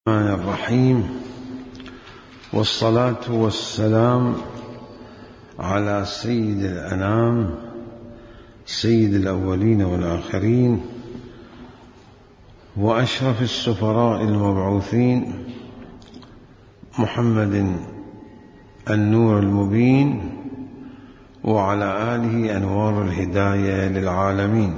الرحمن الرحيم، والصلاة والسلام على سيد الأنام سيد الأولين والآخرين وأشرف السفراء المبعوثين محمد النور المبين وعلى آله أنوار الهداية للعالمين.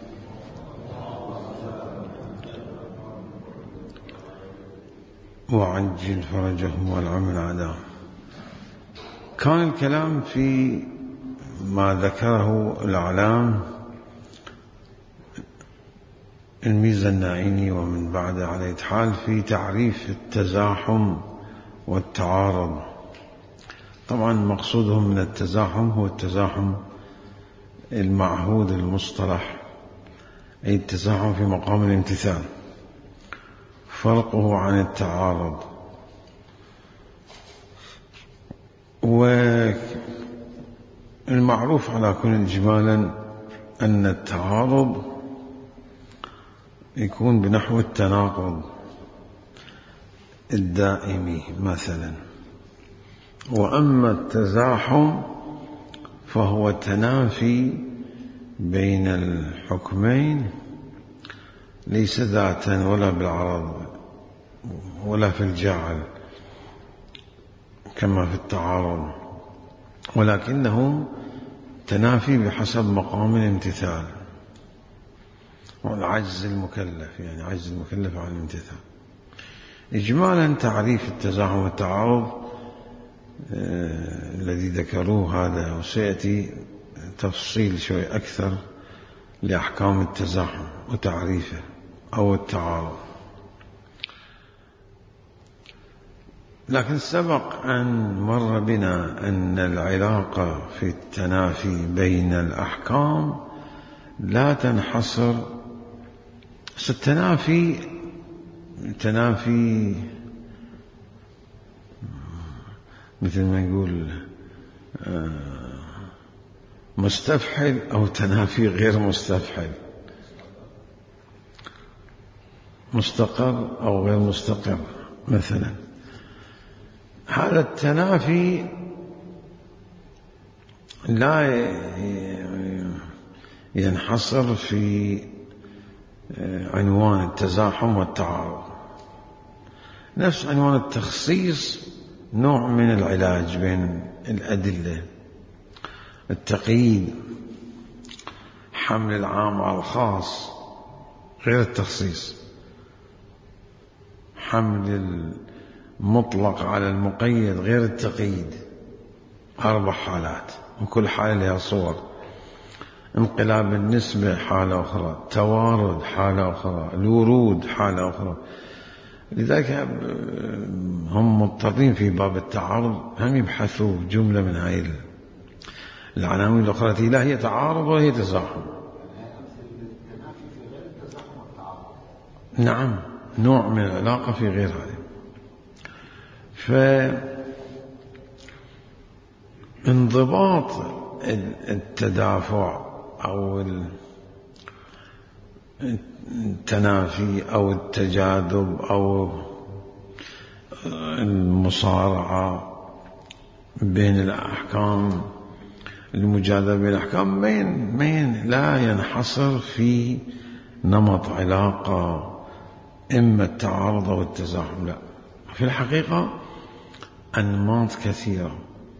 وعجل فرجهم والعمل عداهم. كان الكلام في ما ذكره الأعلام الميزة النائيني ومن بعد على إتحال في تعريف التزاحم والتعارض. طبعا مقصودهم من التزاحم هو التزاحم المعهود المصطلح، أي التزاحم في مقام الامتثال، فرقه عن التعارض. والمعروف على كل إجمالا أن التعارض يكون بنحو التناقض الدائمي مثلا، وأما التزاحم فهو تنافي بين الحكمين، ليس ذاتا ولا بالعرض ولا في الجعل كما في التعارض، ولكنه تنافي بحسب مقام الامتثال والعجز المكلف، يعني عجز المكلف عن الامتثال. إجمالا تعريف التزاحم والتعارض الذي ذكروه هذا، وسيأتي تفصيل شوي أكثر لأحكام التزاحم وتعريفه أو التعارض. لكن سبق أن مر بنا أن العلاقة في التنافي بين الأحكام لا تنحصر. التنافي مثل ما نقول مستفحل أو تنافي غير مستفحل، مستقر أو غير مستقر مثلا. هذا التنافي لا ينحصر في عنوان التزاحم والتعارض. نفس عنوان التخصيص نوع من العلاج بين الأدلة، التقييد، حمل العام على الخاص غير التخصيص، حمل المطلق على المقيد غير التقييد. 4 حالات، وكل حالة لها صور. انقلاب النسبة حالة أخرى، توارد حالة أخرى، الورود حالة أخرى. لذلك هم مضطرين في باب التعارض هم يبحثوا جملة من هاي العناوين الأخرى التي لا هي تعارض ولا هي تزاحم. نعم، نوع من العلاقة في غير هذه. فانضباط التدافع أو التنافي أو التجاذب أو المصارعة بين الأحكام، المجاذبة بين الأحكام بين لا ينحصر في نمط علاقة إما التعارض أو التزاحم، لا، في الحقيقة أنماط كثيرة.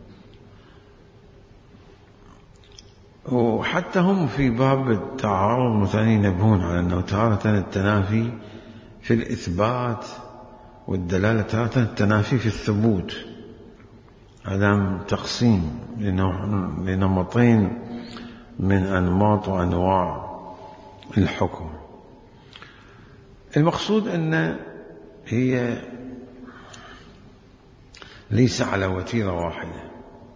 وحتى هم في باب التعارض مثلا ينبهون على أنه تارة التنافي في الإثبات والدلالة، تارة التنافي في الثبوت. هذا تقسيم لنمطين من أنماط وأنواع الحكم. المقصود أن هي ليس على وتيرة واحدة،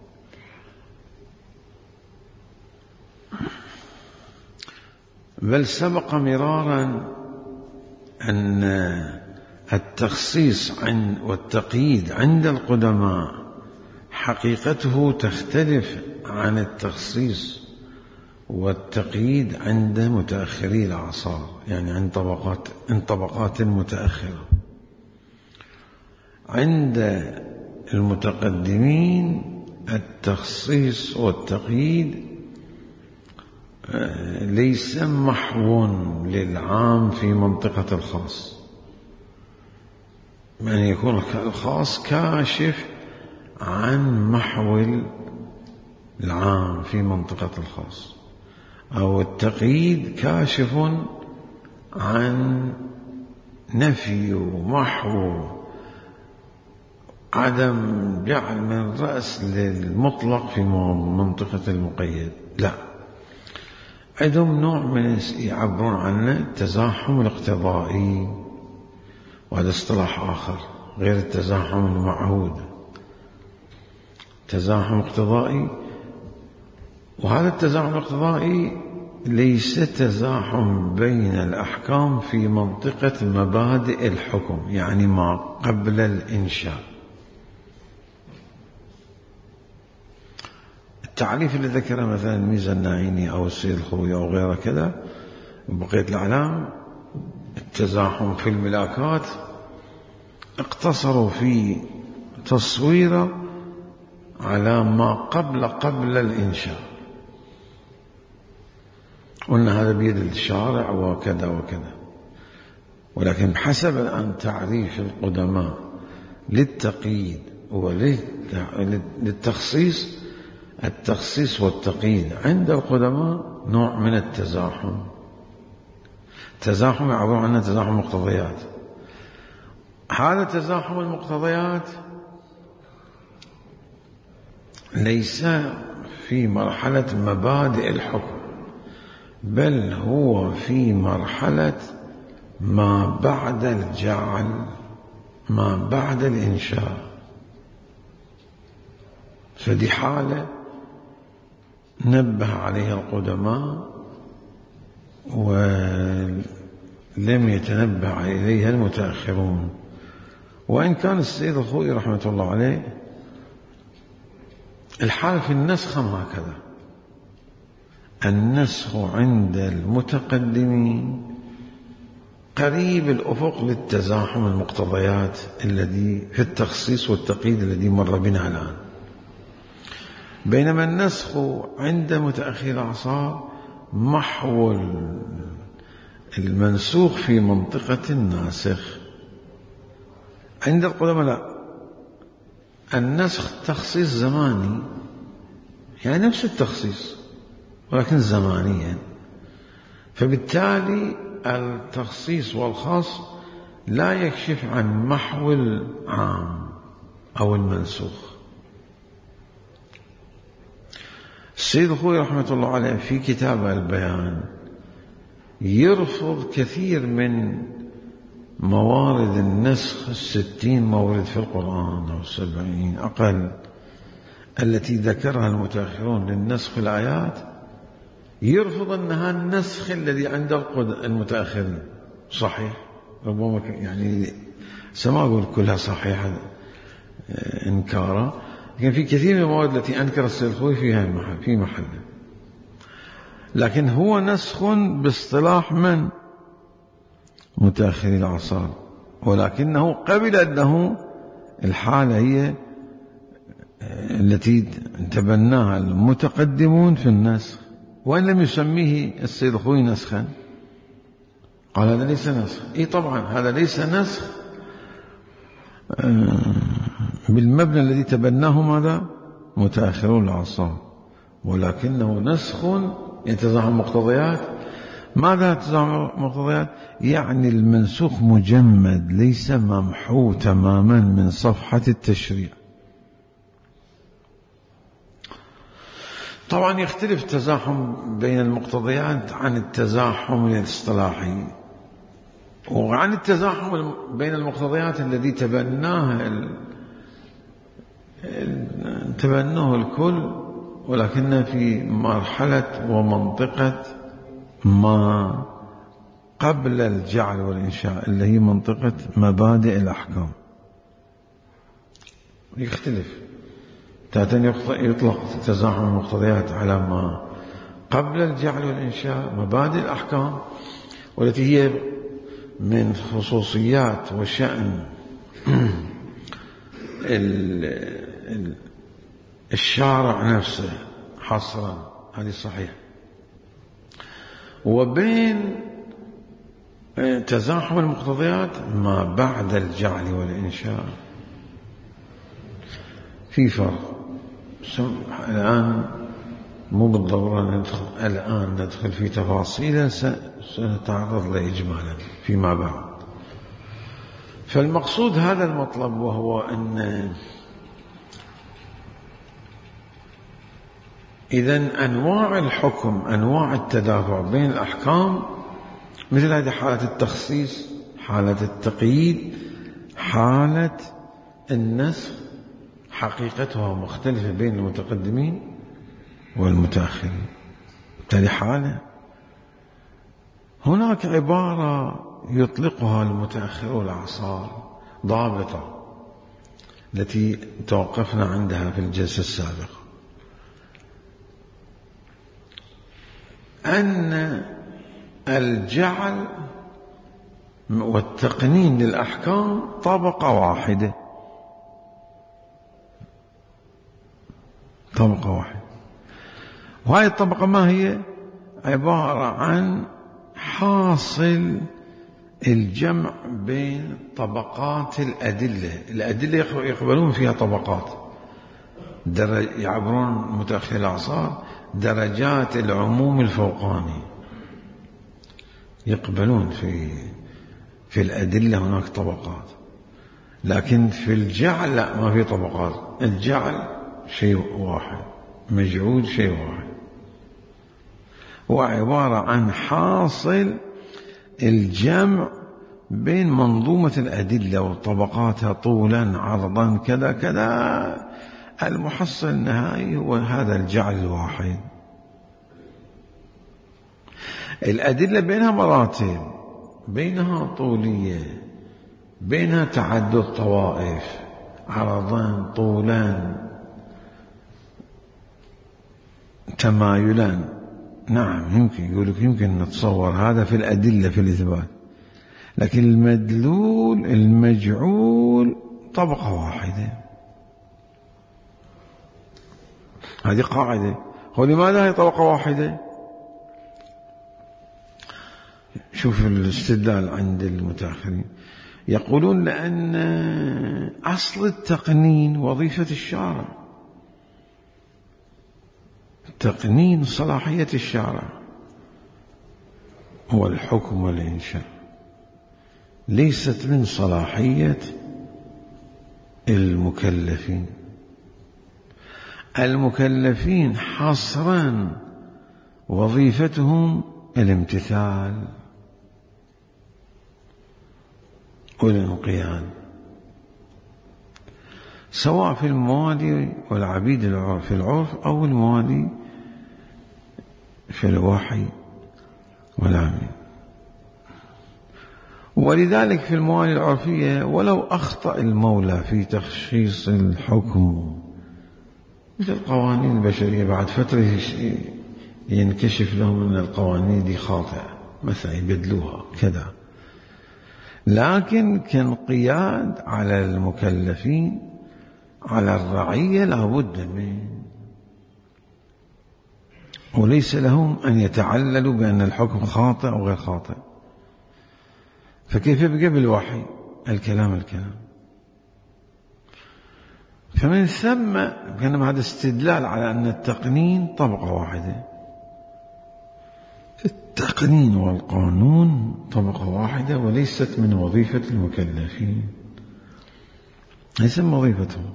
بل سبق مرارا أن التخصيص والتقييد عند القدماء حقيقته تختلف عن التخصيص والتقييد عند متأخري الأعصار، يعني عند طبقات متأخرة. عند المتقدمين التخصيص والتقييد ليس محو للعام في منطقة الخاص، يعني يكون الخاص كاشف عن محو العام في منطقة الخاص، أو التقييد كاشف عن نفي ومحو عدم جعل من رأس للمطلق في منطقة المقيد. لا، عندهم نوع من يعبرون عنه التزاحم الاقتضائي، وهذا اصطلاح آخر غير التزاحم المعهود. تزاحم اقتضائي، وهذا التزاحم الاقتضائي ليس تزاحم بين الأحكام في منطقة مبادئ الحكم، يعني ما قبل الإنشاء. التعريف اللي ذكره مثلا ميزة الناعيني أو السيد الخوي أو غيره كذا بقية الأعلام، التزاحم في الملاكات اقتصروا في تصويره على ما قبل الإنشاء، قلنا هذا بيد الشارع وكذا وكذا. ولكن حسب الآن تعريف القدماء للتقييد وللتخصيص، التخصيص والتقييد عند القدماء نوع من التزاحم. تزاحم يعبر عنه تزاحم مقتضيات. هذا تزاحم المقتضيات ليس في مرحلة مبادئ الحكم، بل هو في مرحلة ما بعد الجعل، ما بعد الإنشاء. فدي حالة نبه عليها القدماء ولم يتنبه إليها المتأخرون. وإن كان السيد الخوئي رحمة الله عليه الحال في النسخ هكذا، النسخ عند المتقدمين قريب الأفق للتزاحم المقتضيات الذي في التخصيص والتقييد الذي مر بنا الآن، بينما النسخ عند متأخر الأعصار محو المنسوخ في منطقة الناسخ. عند القدماء لا، النسخ تخصيص زماني، يعني نفس التخصيص ولكن زمانيا، فبالتالي التخصيص والخاص لا يكشف عن محو العام أو المنسوخ. السيد الخوئي رحمة الله عليه في كتابه البيان يرفض كثير من موارد النسخ 60 مورد في القرآن أو 70 أقل التي ذكرها المتأخرون للنسخ في الآيات، يرفض أنها النسخ الذي عند المتأخرين صحيح. ربما يعني سما أقول كلها صحيحة إنكارا، لكن في كثير من المواد التي أنكر السيد الخوئي في محله، لكن هو نسخ باصطلاح من متأخري الأعصار، ولكنه قبل أنه الحالة هي التي تبناها المتقدمون في النسخ، وإن لم يسميه السيد الخوئي نسخا قال هذا ليس نسخ. إيه طبعا هذا ليس نسخ بالمبنى الذي تبناه ماذا متأخرون الأعصار، ولكنه نسخ يتزاحم المقتضيات. ماذا تزاحم المقتضيات؟ يعني المنسوخ مجمد ليس ممحو تماما من صفحة التشريع. طبعا يختلف التزاحم بين المقتضيات عن التزاحم الاصطلاحي، وعن التزاحم بين المقتضيات الذي تبناه الكل، ولكن في مرحلة ومنطقة ما قبل الجعل والإنشاء اللي هي منطقة مبادئ الأحكام. يختلف، يطلق تزاحم المقتضيات على ما قبل الجعل والإنشاء مبادئ الأحكام، والتي هي من خصوصيات وشأن الشارع نفسه حصرا، هذه صحيح، وبين تزاحم المقتضيات ما بعد الجعل والإنشاء في فرق. الآن مو بالضرورة ندخل في تفاصيل، سنتعرض لإجمالا فيما بعد. فالمقصود هذا المطلب، وهو أن إذن أنواع الحكم، أنواع التدافع بين الأحكام، مثل هذه حالة التخصيص، حالة التقييد، حالة النسخ، حقيقتها مختلفة بين المتقدمين والمتأخرين. هذه حالة. هناك عبارة يطلقها المتأخرون الأعصار ضابطة التي توقفنا عندها في الجلسة السابقة، أن الجعل والتقنين للأحكام طبقة واحدة، طبقة واحدة. وهذه الطبقة ما هي؟ عبارة عن حاصل الجمع بين طبقات الأدلة. الأدلة يقبلون فيها طبقات، يعبرون متأخر الأعصار درجات العموم الفوقاني، يقبلون في الأدلة هناك طبقات، لكن في الجعل لا، ما في طبقات. الجعل شيء واحد، مجعول شيء واحد، هو عبارة عن حاصل الجمع بين منظومة الأدلة وطبقاتها طولا عرضا كذا كذا. المحصل النهائي هو هذا الجعل الواحد. الأدلة بينها مراتب، بينها طولية، بينها تعدد طوائف، عرضان طولان تمايلان. نعم، يمكن يقولك يمكن نتصور هذا في الأدلة في الإثبات، لكن المدلول المجعول طبقة واحدة. هذه قاعدة. ولماذا هي طبقة واحدة؟ شوف الاستدلال عند المتأخرين، يقولون لأن أصل التقنين وظيفة الشارع، تقنين صلاحية الشارع هو الحكم والإنشاء، ليست من صلاحية المكلفين. المكلفين حصرا وظيفتهم الامتثال والانقياد، سواء في الموالي والعبيد في العرف أو الموالي في الوحي والعبيد. ولذلك في الموالي العرفية ولو أخطأ المولى في تخصيص الحكم، مثل القوانين البشرية، بعد فترة ينكشف لهم أن القوانين دي خاطئة مثلا يبدلوها كذا، لكن كانقياد على المكلفين على الرعية لابد منه، وليس لهم أن يتعللوا بأن الحكم خاطئ أو غير خاطئ. فكيف يبقى بالوحي الكلام؟ فمن ثم كان هذا استدلال على أن التقنين طبقة واحدة، التقنين والقانون طبقة واحدة، وليست من وظيفة المكلفين، ليس من وظيفتهم.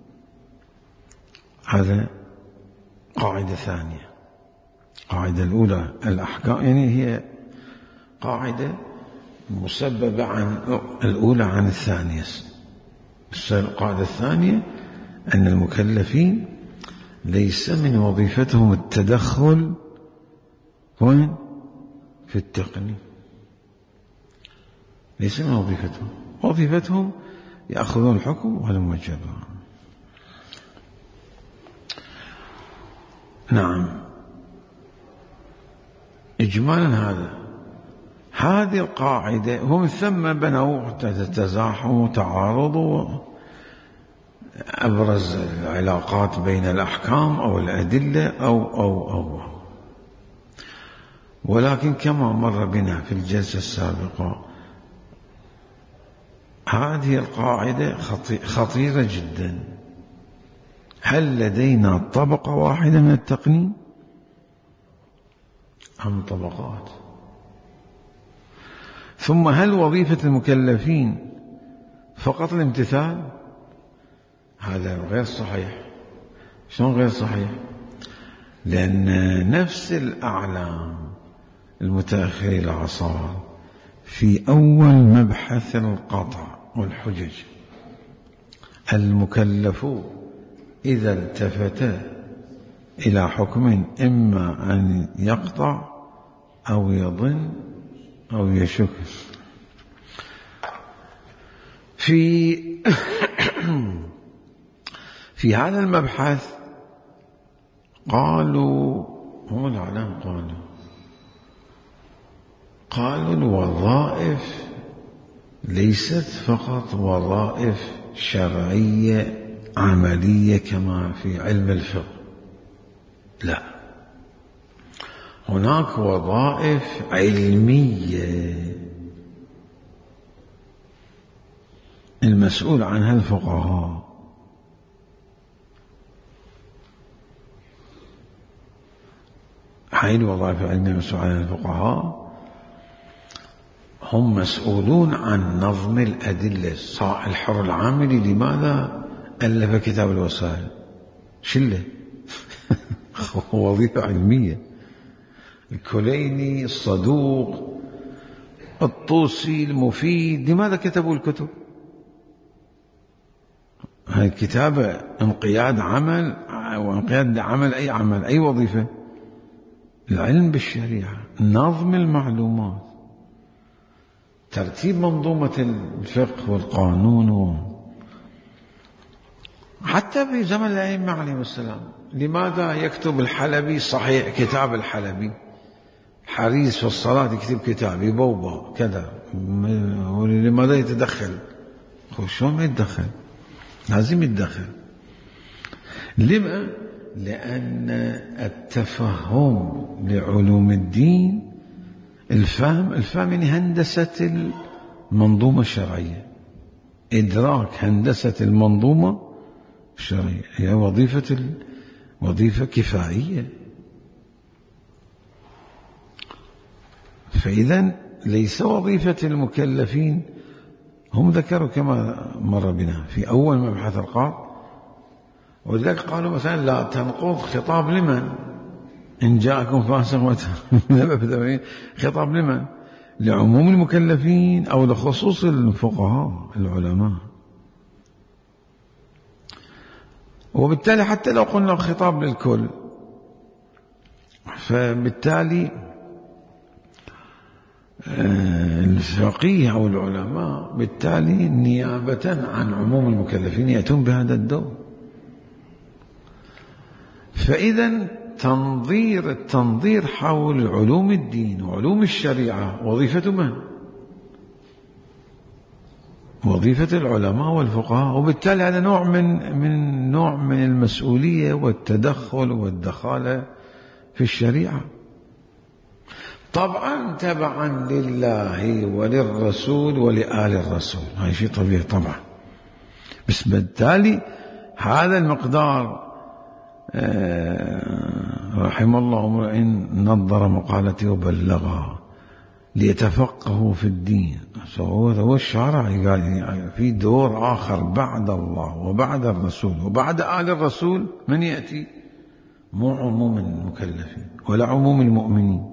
هذا قاعدة ثانية. قاعدة الأولى الأحكام، يعني هي قاعدة مسببة عن الأولى عن الثانية. القاعدة الثانية أن المكلفين ليس من وظيفتهم التدخل وين؟ في التقنين، ليس من وظيفتهم. وظيفتهم يأخذون الحكم ولم يجبرون. نعم، إجمالا هذه القاعدة هم ثم بنوا تزاحم وتعارض أبرز العلاقات بين الأحكام أو الأدلة أو ولكن كما مر بنا في الجلسة السابقة هذه القاعدة خطيرة جدا. هل لدينا طبقة واحدة من التقنين أم طبقات؟ ثم هل وظيفة المكلفين فقط الامتثال؟ هذا غير صحيح. شلون غير صحيح؟ لأن نفس الأعلام المتأخري الأعصار في أول مبحث القطع والحجج المكلف إذا التفت إلى حكم إما أن يقطع أو يظن أو يشك. في هذا المبحث قالوا هم الأعلام قالوا الوظائف ليست فقط وظائف شرعية عملية كما في علم الفقه، لا، هناك وظائف علمية المسؤول عنها الفقهاء. هاي الوظائف العلمية المسؤول عنها الفقهاء هم مسؤولون عن نظم الأدلة. الحر العاملي لماذا ألف كتاب الوسائل؟ شله وظيفة علمية. الكليني، الصدوق، الطوسي، المفيد، لماذا كتبوا الكتب؟ هاي الكتابة انقياد عمل، وانقياد عمل أي عمل، أي وظيفة. العلم بالشريعة، نظم المعلومات، ترتيب منظومة الفقه والقانون. حتى في زمن الأئمة عليهم السلام لماذا يكتب الحلبي صحيح كتاب الحلبي؟ حريص في الصلاة يكتب كتاب يبوبا كذا، ولماذا يتدخل؟ شلون ما يتدخل؟ لازم يتدخل. لما؟ لأن التفهم لعلوم الدين، الفهم يعني هندسة المنظومة الشرعية، إدراك هندسة المنظومة الشرعية هي وظيفة كفائية. فإذا ليس وظيفة المكلفين، هم ذكروا كما مر بنا في أول مبحث القاضي، ولذلك قالوا مثلا لا تنقض خطاب لمن؟ إن جاءكم فاسق خطاب لمن؟ لعموم المكلفين أو لخصوص الفقهاء العلماء. وبالتالي حتى لو قلنا خطاب للكل، فبالتالي الفقيه أو العلماء بالتالي نيابة عن عموم المكلفين يأتون بهذا الدور. فإذا التنظير حول علوم الدين وعلوم الشريعة وظيفة من؟ وظيفة العلماء والفقهاء. وبالتالي هذا نوع من المسؤولية والتدخل والدخالة في الشريعة، طبعا تبعا لله وللرسول ولآل الرسول، هذا شيء طبيعي طبعا. بس بالتالي هذا المقدار رحم الله امرئ نظر مقالته وبلغها ليتفقهوا في الدين. هو الشرع قال في دور آخر بعد الله وبعد الرسول وبعد آل الرسول من يأتي؟ مو عموم المكلفين ولا عموم المؤمنين،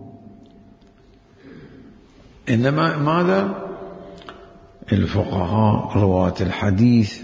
إنما ماذا؟ الفقهاء، رواة الحديث.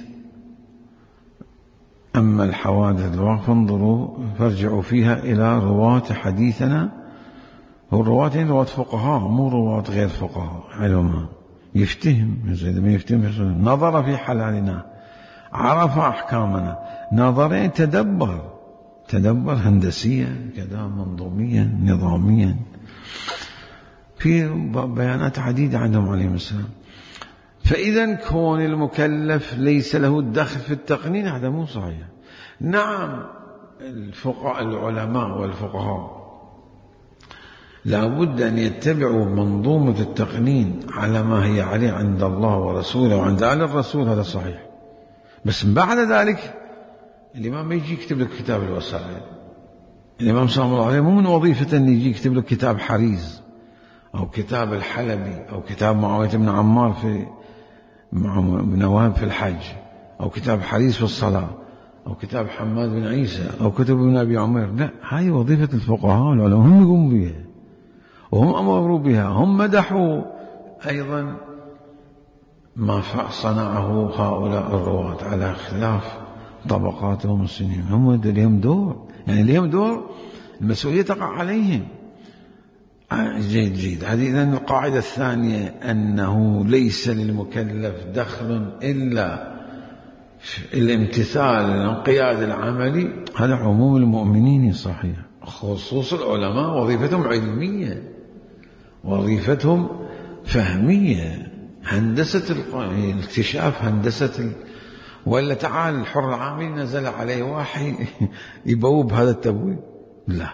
أما الحوادث الواقع فانظروا فارجعوا فيها إلى رواة حديثنا. هو رواة فقهاء مو رواة غير فقهاء، علماء. يفتهم من يفتهم، نظر في حلالنا، عرف أحكامنا، نظرين، تدبر هندسيا كذا، منظوميا، نظاميا. في بيانات عديدة عندهم عليهم السلام. فإذا كون المكلف ليس له الدخل في التقنين هذا مو صحيح. نعم العلماء والفقهاء لا بد أن يتبعوا منظومة التقنين على ما هي عليه عند الله ورسوله وعند آل الرسول، هذا صحيح. بس بعد ذلك الإمام يجي يكتب لك كتاب الوسائل. الإمام صلى الله عليه مو من وظيفة أن يجي يكتب لك كتاب حريز أو كتاب الحلبي أو كتاب معاوية بن عمار في بن وهب في الحج أو كتاب حريز في الصلاة أو كتاب حماد بن عيسى أو كتب ابن أبي عمير. لا، هاي وظيفة الفقهاء والعلماء، هم يقوموا بها وهم أمروا بها. هم مدحوا أيضا ما صنعه هؤلاء الرواة على خلاف طبقاتهم السنين. هم لهم دور، يعني لهم دور، المسؤولية تقع عليهم. جيد جيد. هذه إذن القاعدة الثانية، أنه ليس للمكلف دخل إلا الامتثال الانقياد العملي. هذا عموم المؤمنين صحيح. خصوص العلماء وظيفتهم علمية، وظيفتهم فهمية، هندسة الاكتشاف، هندسة ولا تعال الحر العامل نزل عليه واحد يبوب هذا التبويب، لا،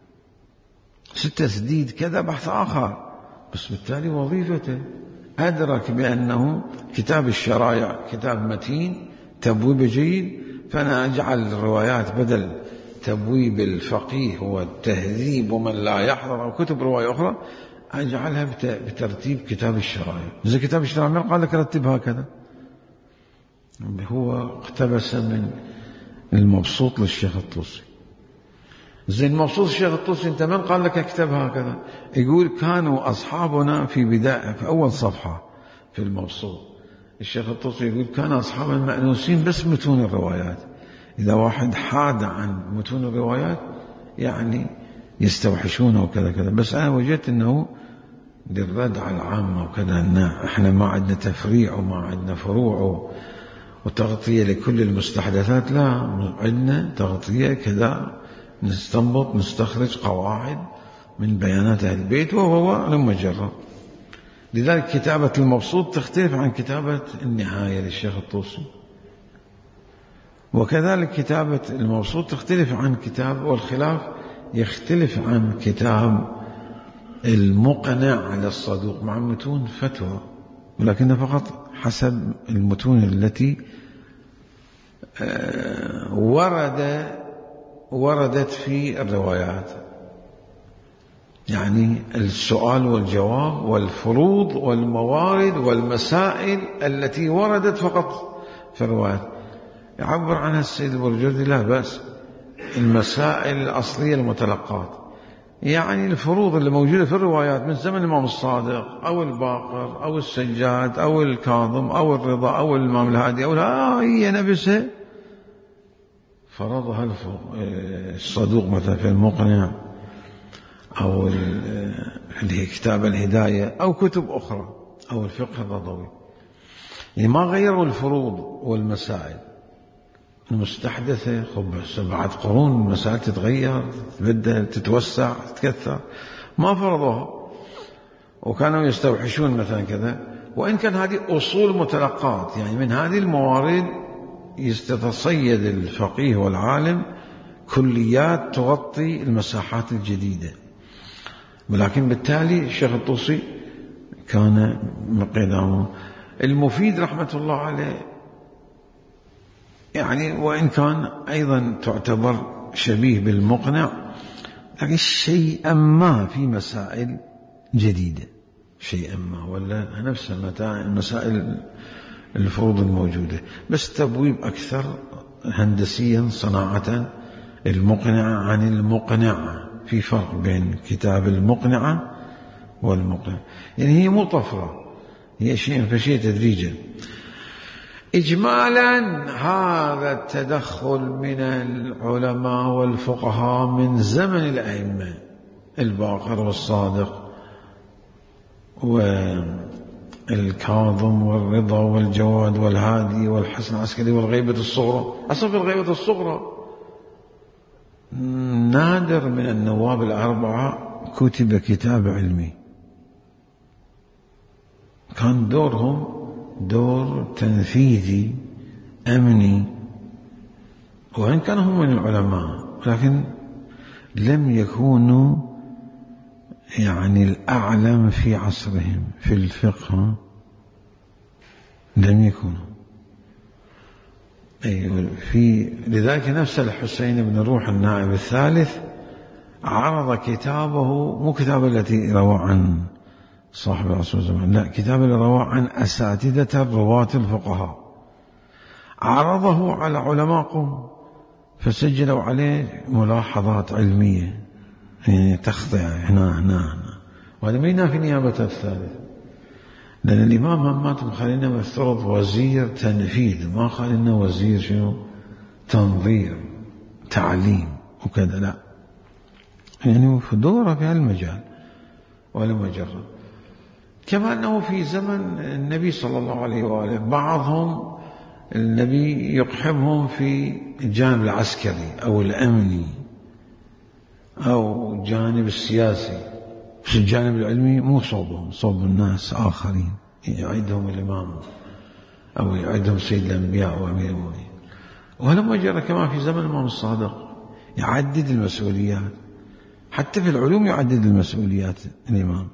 تسديد كذا بحث آخر. بس بالتالي وظيفته أدرك بأنه كتاب الشرائع كتاب متين تبويب جيد، فأنا أجعل الروايات بدل تبويب الفقيه والتهذيب ومن لا يحضر أو كتب رواية أخرى أجعلها بترتيب كتاب الشرائع. إذا كتاب الشرائع ما قال لك رتب هكذا، هو اقتبس من المبسوط للشيخ الطوسي. زين المبسوط الشيخ الطوسي أنت من قال لك اكتب هكذا؟ يقول كانوا أصحابنا في بداية في أول صفحة في المبسوط، الشيخ الطوسي يقول كان أصحابنا مأنوسين بس متون الروايات. إذا واحد حاد عن متون الروايات يعني يستوحشونه وكذا كذا. بس أنا وجدت أنه للرد على العامة وكذا، أن إحنا ما عندنا تفريع وما عندنا فروع وتغطية لكل المستحدثات، لا، عندنا تغطية كذا، نستنبط نستخرج قواعد من بيانات أهل البيت وهو لما جرى. لذلك كتابة المبسوط تختلف عن كتابة النهاية للشيخ الطوسي، وكذلك كتابة المبسوط تختلف عن كتاب، والخلاف يختلف عن كتاب المقنع على الصدوق مع متون فتوى، ولكن فقط حسب المتون التي وردت في الروايات، يعني السؤال والجواب والفروض والموارد والمسائل التي وردت فقط في الروايات. يعبر عنها السيد البرجردي لا بأس، المسائل الأصلية المتلقات، يعني الفروض اللي موجودة في الروايات من زمن الإمام الصادق أو الباقر أو السجاد أو الكاظم أو الرضا أو الإمام الهادي أو هي نفسها فرضها الصدوق مثلا في المقنع أو اللي هي كتاب الهداية أو كتب أخرى أو الفقه الرضوي. يعني ما غيروا الفروض والمسائل المستحدثة. بعد قرون المسائل تتغير، تبدل، تتوسع، تتكثر، ما فرضوها وكانوا يستوحشون مثلا كذا. وإن كان هذه أصول متلقات، يعني من هذه الموارد يتصيد الفقيه والعالم كليات تغطي المساحات الجديدة. ولكن بالتالي الشيخ الطوسي كان مقدامه. المفيد رحمة الله عليه يعني وإن كان أيضا تعتبر شبيه بالمقنع، لكن شيئا ما في مسائل جديدة، شيئا ما، ولا نفس المسائل الفروض الموجودة، بس تبويب أكثر هندسيا صناعة. المقنعة عن المقنعة، في فرق بين كتاب المقنعة والمقنعة، يعني هي مو طفرة، هي شيء فشيء تدريجا. إجمالا هذا التدخل من العلماء والفقهاء من زمن الأئمة الباقر والصادق والكاظم والرضا والجواد والهادي والحسن العسكري والغيبة الصغرى. أصلا في الغيبة الصغرى نادر من النواب الأربعة كتب كتاب علمي، كان دورهم دور تنفيذي أمني، وإن كانوا هم من العلماء لكن لم يكونوا يعني الأعلم في عصرهم في الفقه، لم يكونوا. لذلك نفس الحسين بن روح النائب الثالث عرض كتابه، مو كتاب التي روى عن صاحب الرسول زمان، لا، كتاب اللي روى عن أساتذة الرواة الفقهاء، عرضه على علماء قوم فسجلوا عليه ملاحظات علمية، يعني تخطئ هنا وهذا ما ينافي نيابة الثالث، لأن الإمام همات مخلينا مفترض وزير تنفيذ، ما خلينا وزير شنو تنظير تعليم وكذا، لا، يعني دوره في هالمجال ولا مجرد. كما أنه في زمن النبي صلى الله عليه وآله بعضهم النبي يقحمهم في الجانب العسكري أو الأمني أو الجانب السياسي، في الجانب العلمي مو صوبهم، صوب الناس آخرين يعيدهم الإمام أو يعيدهم سيد الأنبياء وأمير المؤمنين. ولما جرى كما في زمن الإمام الصادق يعدد المسؤوليات، حتى في العلوم يعدد المسؤوليات الإمام.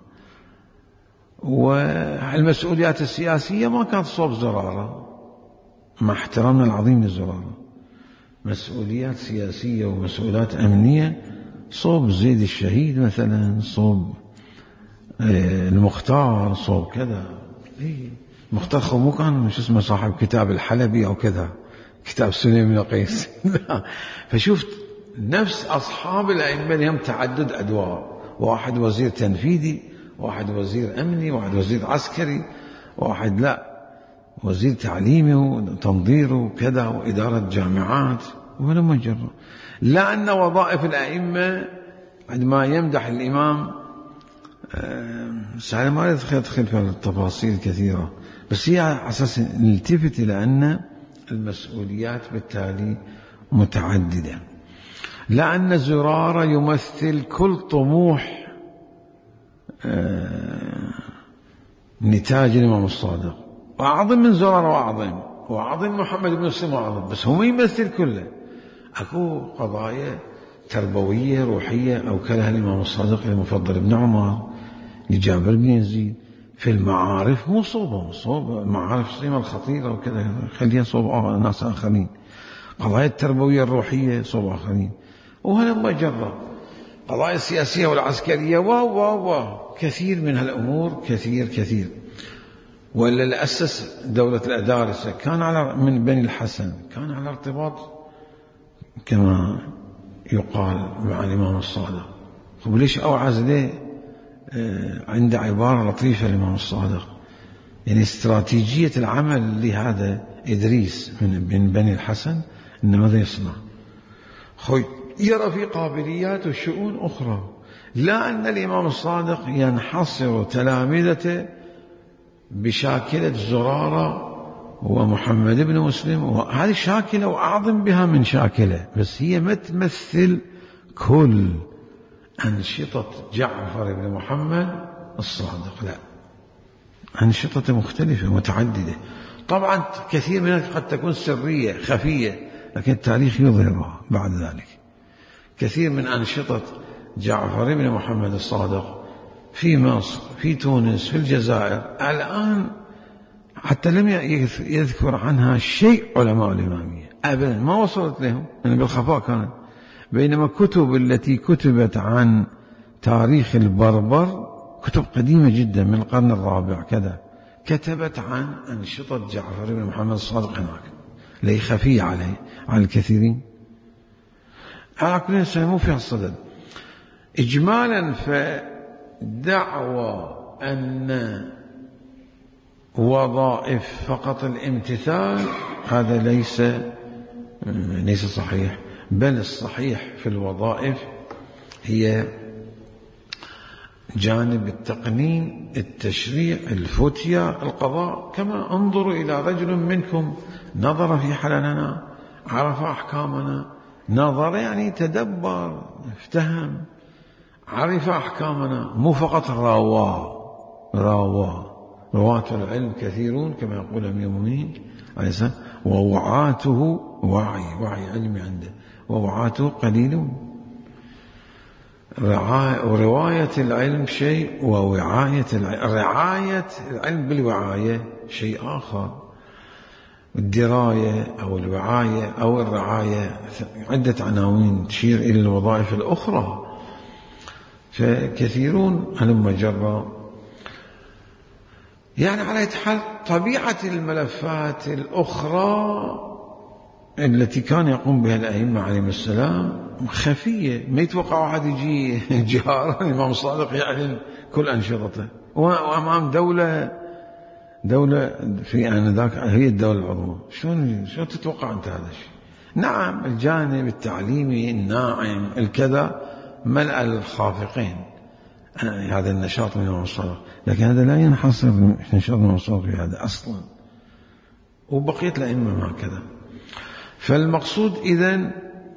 والمسؤوليات السياسية ما كانت صوب زرارة، مع احترامنا العظيم للزرارة، مسؤوليات سياسية ومسؤوليات أمنية صوب زيد الشهيد مثلا، صوب المختار، صوب كذا. المختار مو كان مش اسمه صاحب كتاب الحلبي أو كذا، كتاب سليم بن قيس فشوفت نفس أصحاب الأئمة لهم تعدد أدوار، واحد وزير تنفيذي، واحد وزير أمني، واحد وزير عسكري، واحد لا وزير تعليمي وتنظير وكذا وإدارة جامعات، ولا مجرد. لا أن وظائف الأئمة عندما يمدح الإمام سهل ما يدخل في التفاصيل كثيرة، بس هي على أساس نلتفت إلى أن المسؤوليات بالتالي متعددة. لا أن زرارة يمثل كل طموح نتاج الإمام الصادق، وأعظم من زرارة وأعظم محمد بن مسلم وأعظم، بس هو يمثل كله. أكو قضايا تربوية روحية أوكلها الإمام الصادق للمفضل بن عمر، لجابر بن يزيد، في المعارف مو صوبهم، صوب معارف سليمة الخطيرة وكذا، خليها صوب ناس آخرين. قضايا التربوية الروحية صوب آخرين، وهذا ما جرى. قضايا السياسية والعسكرية كثير من هالأمور، كثير. ولا اللي أسس دولة الأدارسة كان من بني الحسن، كان على ارتباط كما يقال مع الإمام الصادق. وليش أوعز ليه عند عبارة لطيفة الإمام الصادق، يعني استراتيجية العمل لهذا إدريس من بني الحسن إن ماذا يصنع؟ يرى في قابليات وشؤون أخرى. لا أن الإمام الصادق ينحصر تلامذته بشاكلة زرارة ومحمد بن مسلم، وهذه شاكلة وأعظم بها من شاكلة، بس هي ما تمثل كل أنشطة جعفر بن محمد الصادق، لا، أنشطة مختلفة متعددة. طبعا كثير منها قد تكون سرية خفية، لكن التاريخ يظهرها بعد ذلك. كثير من أنشطة جعفر بن محمد الصادق في مصر، في تونس، في الجزائر، الآن حتى لم يذكر عنها شيء علماء الإمامية أبدا، ما وصلت لهم، يعني بالخفاء كانت. بينما كتب التي كتبت عن تاريخ البربر كتب قديمة جدا من القرن الرابع كذا، كتبت عن أنشطة جعفر بن محمد الصادق هناك، لي خفية على الكثيرين. على كل شيء مو فيها الصدد. إجمالا فدعوى أن وظائف فقط الامتثال هذا ليس صحيح، بل الصحيح في الوظائف هي جانب التقنين، التشريع، الفتية، القضاء. كما انظروا إلى رجل منكم نظر في حللنا، عرف أحكامنا، نظر يعني تدبر، افتهم، عرف أحكامنا، مو فقط راوى رواة العلم كثيرون كما يقول أمير المؤمنين عليه السلام، ووعاته وعي علمي عنده، ووعاته قليلون. ورواية العلم شيء، رعاية العلم بالوعاية شيء آخر. الدراية أو الوعاية أو الرعاية عدة عناوين تشير إلى الوظائف الأخرى. فكثيرون هلم جرا. يعني على حال طبيعة الملفات الأخرى التي كان يقوم بها الأئمة عليهم السلام خفية، ما يتوقع واحد يجي جهارا الإمام الصادق يعلن كل أنشطته، وأمام دولة في آنذاك هي الدولة العظمى. شلون تتوقع أنت هذا الشيء؟ نعم الجانب التعليمي الناعم الكذا ملأ الخافقين هذا النشاط من الإمام الصادق، لكن هذا لا ينحصر نشاط الإمام الصادق في هذا أصلا، وبقية الأئمة هكذا. فالمقصود إذن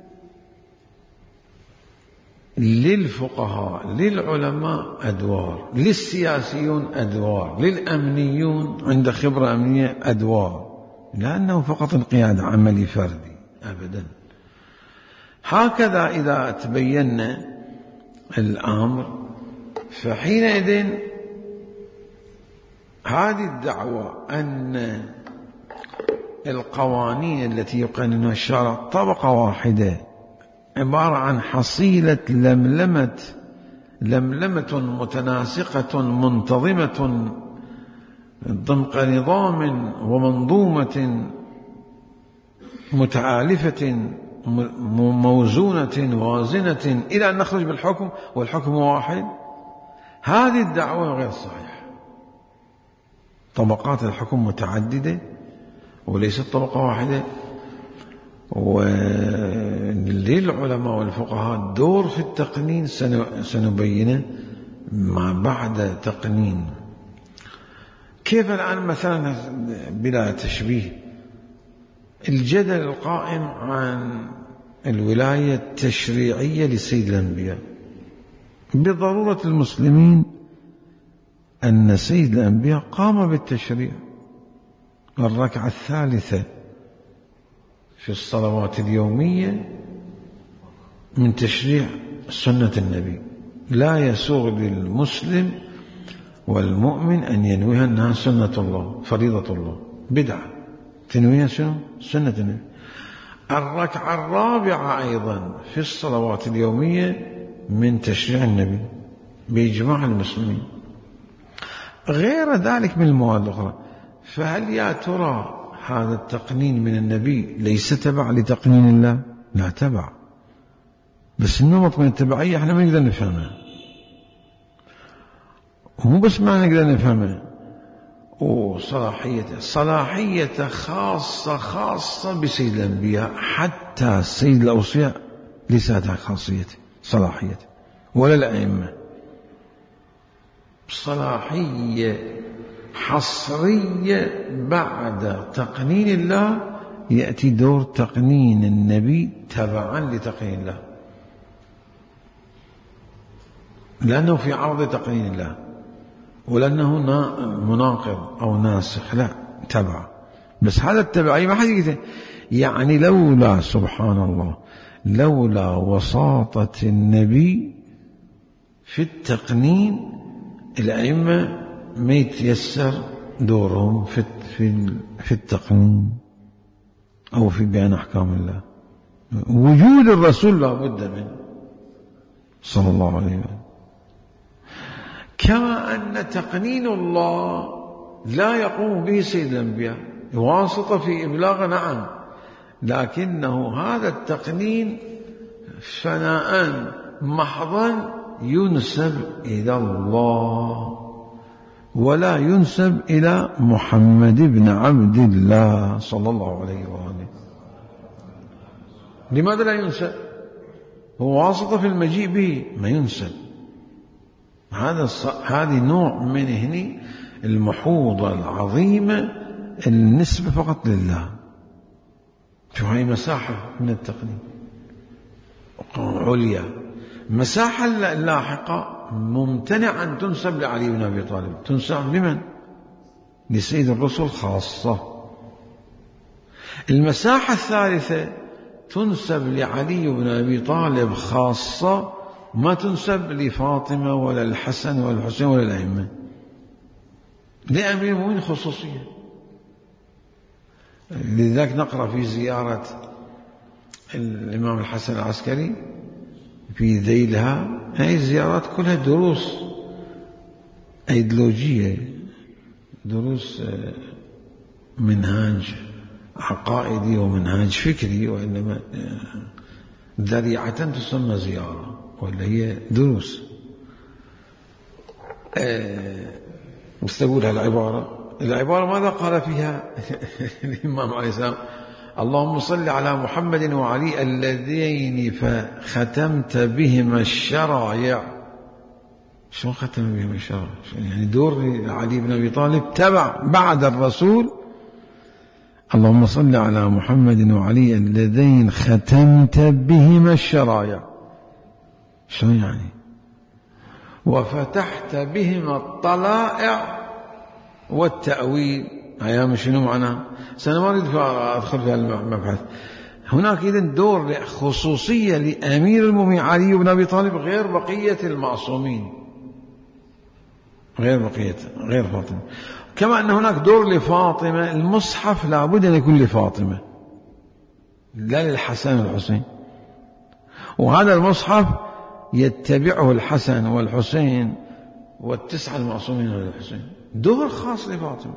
للفقهاء للعلماء أدوار، للسياسيون أدوار، للأمنيون عند خبرة أمنية أدوار، لأنه فقط القيادة عملي فردي أبدا. هكذا إذا تبين الأمر فحينئذ هذه الدعوة أن القوانين التي يقننها الشرع طبقة واحدة عبارة عن حصيلة لملمة متناسقة منتظمة ضمن نظام ومنظومة متآلفة موزونة وازنة إلى أن نخرج بالحكم والحكم واحد، هذه الدعوة غير صحيحة. طبقات الحكم متعددة وليست طبقة واحدة. وللعلماء والفقهاء دور في التقنين سنبينه ما بعد تقنين. كيف الآن مثلا بلا تشبيه الجدل القائم عن الولاية التشريعية لسيد الأنبياء، بضرورة المسلمين أن سيد الأنبياء قام بالتشريع. الركعة الثالثة في الصلوات اليومية من تشريع سنة النبي، لا يسوغ للمسلم والمؤمن أن ينويها أنها سنة الله فريضة الله، بدعة تنويها سنة النبي. الركعة الرابعة أيضا في الصلوات اليومية من تشريع النبي بإجماع المسلمين، غير ذلك من المواد الأخرى. فهل يا ترى هذا التقنين من النبي ليس تبع لتقنين الله؟ لا تبع، بس النمط من التبعية احنا ما نقدر نفهمه، ومو بس ما نقدر نفهمه، صلاحية خاصة بسيد الأنبياء، حتى سيد الأوصياء ليس هذا خاصيته صلاحيته، ولا الأئمة. صلاحية حصرية بعد تقنين الله يأتي دور تقنين النبي تبعا لتقنين الله، لأنه في عرض تقنين الله، ولأنه مناقض أو ناسخ، لا تبع. بس هذا التبعي ما حد يقول يعني لولا سبحان الله لولا وساطة النبي في التقنين الأئمة ما يتيسر دورهم في التقنين أو في بيان أحكام الله. وجود الرسول لا بد منه صلى الله عليه وسلم. كما أن تقنين الله لا يقوم به سيد الأنبياء، واسطة في إبلاغ نعم، لكنه هذا التقنين فناء محضا ينسب إلى الله ولا ينسب إلى محمد بن عبد الله صلى الله عليه وآله. لماذا لا ينسب؟ هو واسطة في المجيء به، ما ينسب. هذه نوع من هني المحوضة العظيمة، النسبة فقط لله. شو هاي مساحة من التقنين عليا. مساحة اللاحقة ممتنع أن تنسب لعلي بن أبي طالب، تنسب لمن؟ لسيد الرسل خاصة. المساحة الثالثة تنسب لعلي بن أبي طالب خاصة، ما تنسب لفاطمة ولا الحسن ولا الحسين ولا الأئمة. لأمير المؤمنين خصوصية. لذلك نقرأ في زيارة الإمام الحسن العسكري في ذيلها، هذه الزيارات كلها دروس أيديولوجية، دروس منهاج عقائدي ومنهاج فكري، وإنما ذريعة تسمى زيارة ولا هي دروس. مستقولها العبارة ماذا قال فيها الإمام عليه السلام؟ اللهم صل على محمد وعلي اللذين فختمت بهما الشرائع. شو ختم بهما الشرائع؟ يعني دور علي بن أبي طالب تبع بعد الرسول. اللهم صل على محمد وعلي اللذين ختمت بهما الشرائع. شو يعني؟ وفتحت بهما الطلائع والتأويل. أيام شنو معناه؟ سنة ما أريد أدخل في المبحث. هناك إذن دور خصوصية لأمير المؤمنين علي بن أبي طالب غير بقية المعصومين، غير فاطمة. كما أن هناك دور لفاطمة. المصحف لابد أن يكون لفاطمة لا للحسن والحسين، وهذا المصحف يتبعه الحسن والحسين والتسعة المعصومين من الحسين. دور خاص لفاطمة.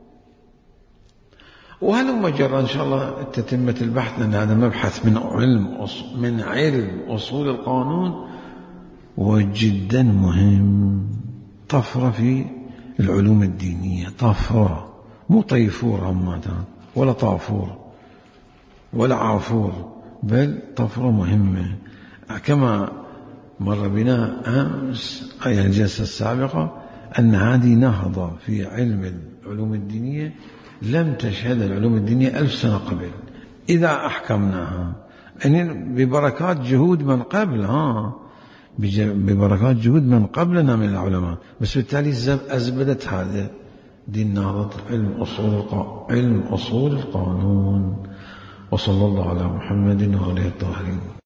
وهلما جرى إن شاء الله تتمة البحث، لأن هذا مبحث من علم أصول القانون وجدا مهم. طفرة في العلوم الدينية، طفرة، مو طيفور هماتها ولا طافور ولا عافور، بل طفرة مهمة. كما مر بنا أمس أي الجلسة السابقة أن هذه نهضة في علم العلوم الدينية لم تشهد العلوم الدينية 1000 سنة قبل إذا أحكمناها، يعني ببركات جهود من قبل، ببركات جهود من قبلنا من العلماء. بس بالتالي أزبدت هذا دين نهضة علم أصول القانون. وصلى الله على محمد وآله الطاهرين.